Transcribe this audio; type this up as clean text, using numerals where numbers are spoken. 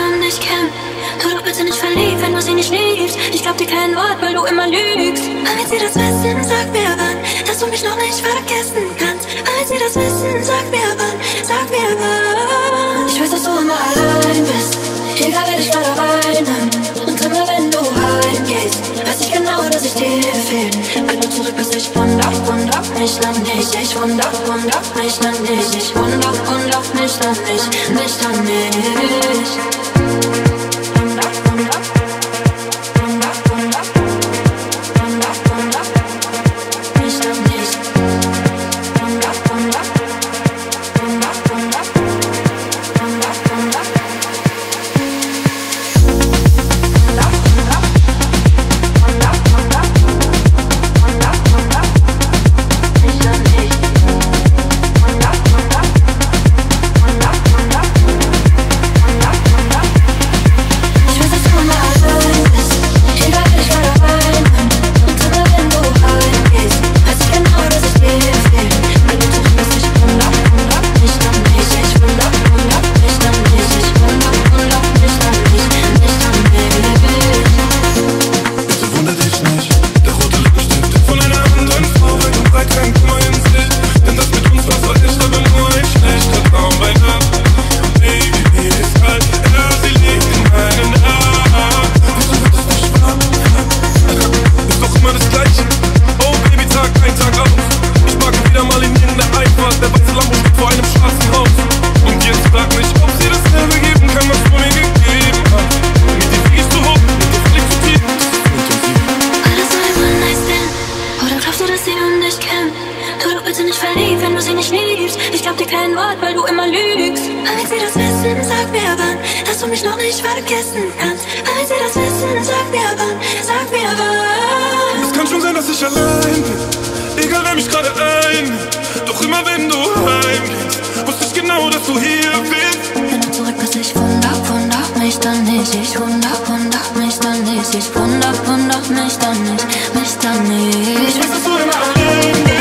um dich kämpft. Tu doch bitte nicht verliebt, wenn du sie nicht liebst. Ich glaub dir kein Wort, weil du immer lügst. Als sie das wissen, sag mir wann, dass du mich noch nicht vergessen kannst. Als sie das wissen, sag mir wann, sag mir wann. Ich weiß, dass du immer allein bist, egal wer dich gerade weinen. Und immer wenn du heimgehst, weiß ich genau, dass ich dir fehl. Wenn du zurück bist, ich wundert mich dann nicht. Ich wundert mich dann nicht. Ich wundert mich dann nicht, mich dann nicht. Ich glaub dir kein Wort, weil du immer lügst. Als sie das wissen, sag mir wann, dass du mich noch nicht vergessen kannst. Als sie das wissen, sag mir wann, sag mir wann. Es kann schon sein, dass ich allein bin, egal wer mich gerade ein. Doch immer wenn du heimgehst, wusste ich genau, dass du hier bist. Wenn du zurück bist, ich wundert mich dann nicht. Ich wundert mich dann nicht. Ich wundert mich dann nicht, mich dann nicht. Ich weiß, dass du immer allein bist.